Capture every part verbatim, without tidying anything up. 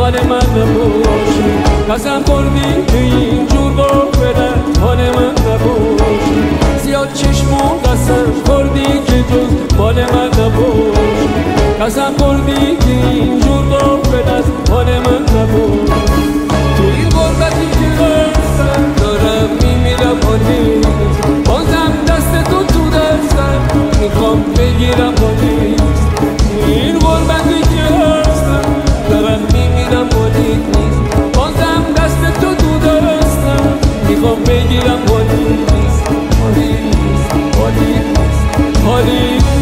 حال من نباشی. قسم خوردی که اینجور با بدن حال من نباشی. زیاد چشمون قسم خوردی که جز مال من نباشی. قسم خوردی که اینجور با بدن حال من نباشی. تو این غربتی که هستم دارم میمیرم حالی بازم دست تو تو دستم میخوام بگیرم حالی. این غربتی که هستم دارم میمیرم حالی نیست بازم دست تو تو دستم میخوام بگیرم حالی نیست. حالی نیست حالی نیست حالی نیست.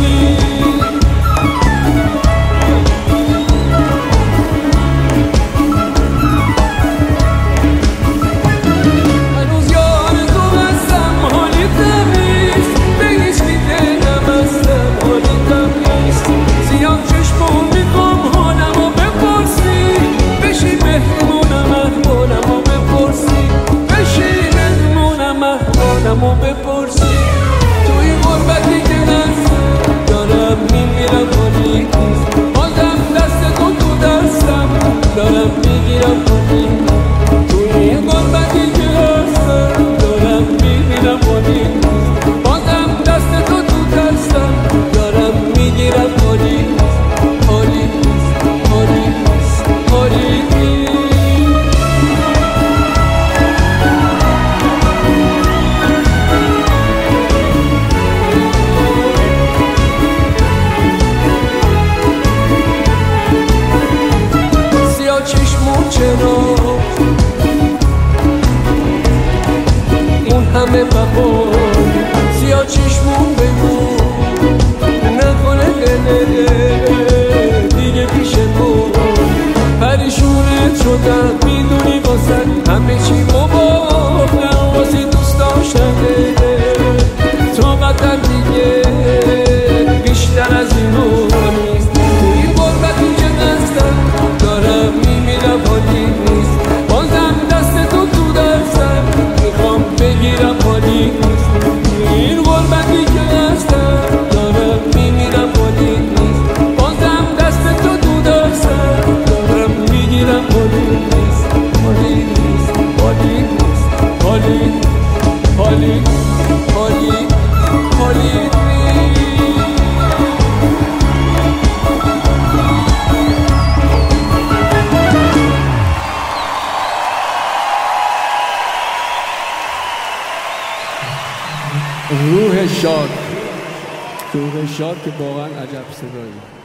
نمو بپرسی تو این غربتی که هستم دارم میمیرم حالی نیست بازم دست تو تو دستم دارم میگیرم حالی نیست. تو این غربتی که هستم دارم میمیرم حالی نیست بازم دست تو تو دستم دارم میگیرم حالی نیست. حالی نیست حالی نیست حالی نیست. چرا اون همه وفا سیاه چشمون بگو نکنه دل دیگه پیش تو پریشونت شدم میدونی واسه همه چی مباهم واسه دوست داشتنه طاقتم دیگه بیشتر از اینو نیست. تو این غربتی که هستم دارم میمیرم حالی نیست بازم دست تو تو دستم میخوام بگیرم حالی نیست. این غربتی که هستم دارم میمیرم حالی نیست بازم دست تو تو دستم دارم میگیرم حالی نیست. حالی نیست حالی نیست حالی حالی حالی حالی روح شاد روح شاد که واقعا عجب صدایی.